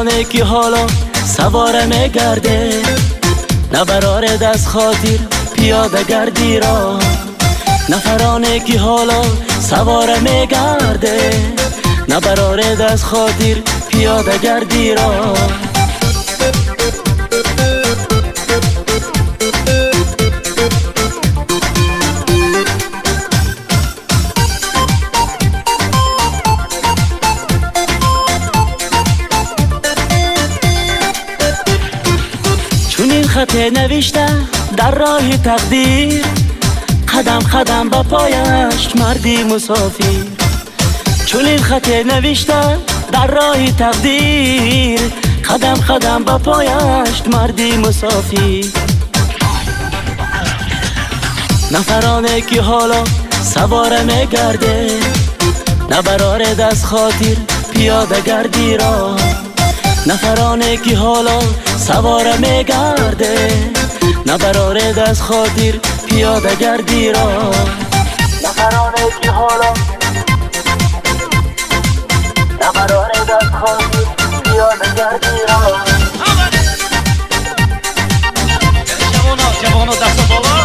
نفرانه که حالا سواره میگرده، نبراره دست خاطر پیاده گردی را. نفرانه که حالا سواره میگرده، نبراره دست خاطر پیاده گردی را. چونین خط نوشته در راه تقدیر، قدم قدم با پایش مردی مسافر. چونین خط نوشته در راه تقدیر، قدم قدم با پایش مردی مسافر. نفرانه که حالا سواره میگرده، نبراره دست خاطر پیاده گردی را. نفرانه که حالا سواره میگرده، نبراره دست خاطر پیاده گردی را. نفرانه که حالا نبراره دست خاطر پیاده گردی را. جوانا دست بالا.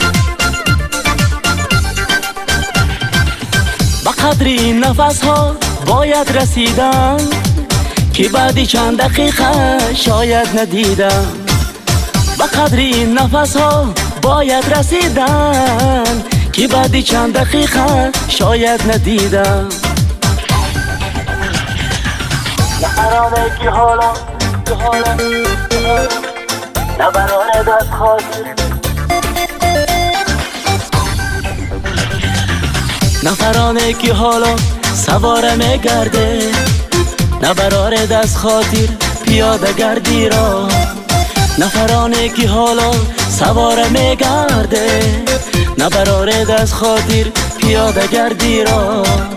به قدر این نفس ها باید رسیدن، که بعدی چند دقیقه شاید ندیدم. به قدر این نفس ها باید رسیدن، که بعدی چند دقیقه شاید ندیدم. نفرانه که حالا نبراره دست خاطر، نفرانه که حالا سواره میگرده، نبراره دست خاطر پیاده گردی را. نفرانه که حالا سواره میگرده، نبراره دست خاطر پیاده گردی را.